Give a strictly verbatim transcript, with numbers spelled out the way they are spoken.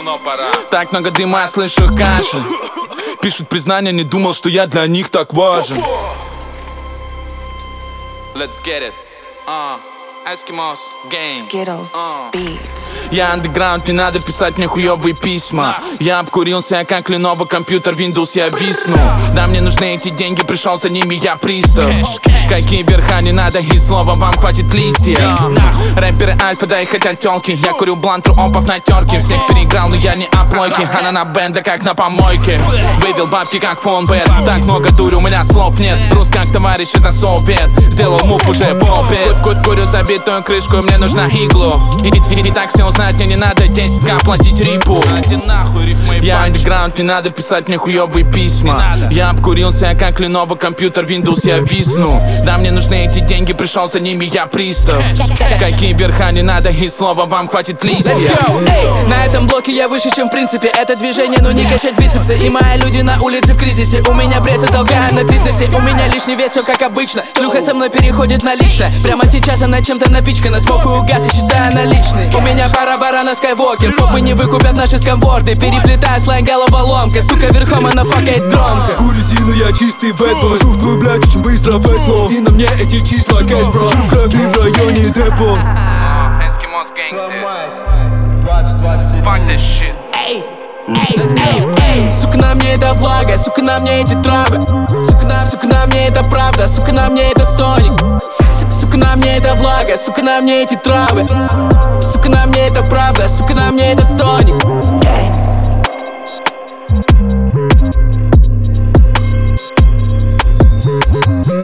давно пора. Так много дыма, слышу кашель. Пишут признания, не думал, что я для них так важен. Let's get it. Uh, Eskimos game. Skittles Uh. Beats. Я андеграунд, не надо писать мне хуёвые письма. Я обкурился, как Lenovo компьютер, Windows, я висну. Да, мне нужны эти деньги, пришел за ними я пристав. Какие верха, не надо и слова, вам хватит листьев. Рэперы альфа, да и хотят тёлки. Я курю блант, опов на терке. Всех переиграл, но я не оплойки. Она на бенда, как на помойке. Вывел бабки, как фонбет. Так много дури, у меня слов нет. Рус как товарищ, это совет. Сделал мув уже в опит. Курю забитую крышку, мне нужна иглу. И, и, и так все узнать, мне не надо десять ка платить рипу. Я андеграунд, не надо писать мне хуёвые письма. Я обкурился, как Lenovo компьютер, Windows, я висну. Да, мне нужны эти деньги, пришел за ними я пристав. Какие верха, не надо и слова, вам хватит листьев. Эй, на этом блоке я выше, чем в принципе. Это движение, но не качать бицепсы. И мои люди на улице в кризисе. У меня пресс и толкаю на фитнесе. У меня лишний вес, все как обычно. Шлюха со мной переходит на личное. Прямо сейчас она чем-то напичкана. Смокаю газ и считаю наличные. У меня пара барана скайвокер. Копы не выкупят наши сканворды. Переплетая сленг головоломка. Сука верхом она факает громко. Шкурю резину, я чистый бэт. Вожу в твою блядь очень быстро фэсло. И на мне эти числа кэш, бро. В крови в районе депо. Eskimos gangster. Fuck this shit. Эй, эй, эй, эй. Сука, на мне это влага, сука, на мне эти травы. Сука, на мне это правда, сука, на мне это стоник. Сука, на мне это влага, сука, на мне эти травы. Сука, на мне это правда, сука, на мне это стоник.